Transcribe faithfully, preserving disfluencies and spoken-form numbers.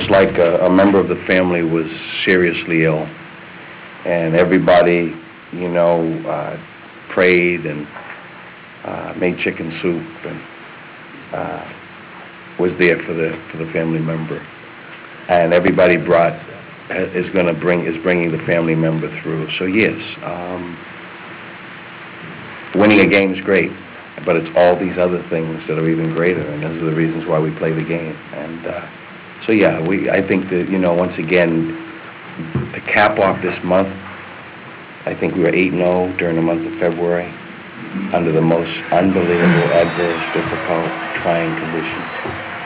just like a, a member of the family was seriously ill, and everybody, you know, uh, prayed and uh, made chicken soup and uh, was there for the for the family member, and everybody brought is going to bring is bringing the family member through. So yes, um, winning a game is great, but it's all these other things that are even greater, and those are the reasons why we play the game. And uh, so yeah, we I think that, you know, once again, to cap off this month, I think we were eight and oh during the month of February under the most unbelievable, adverse, difficult, trying conditions.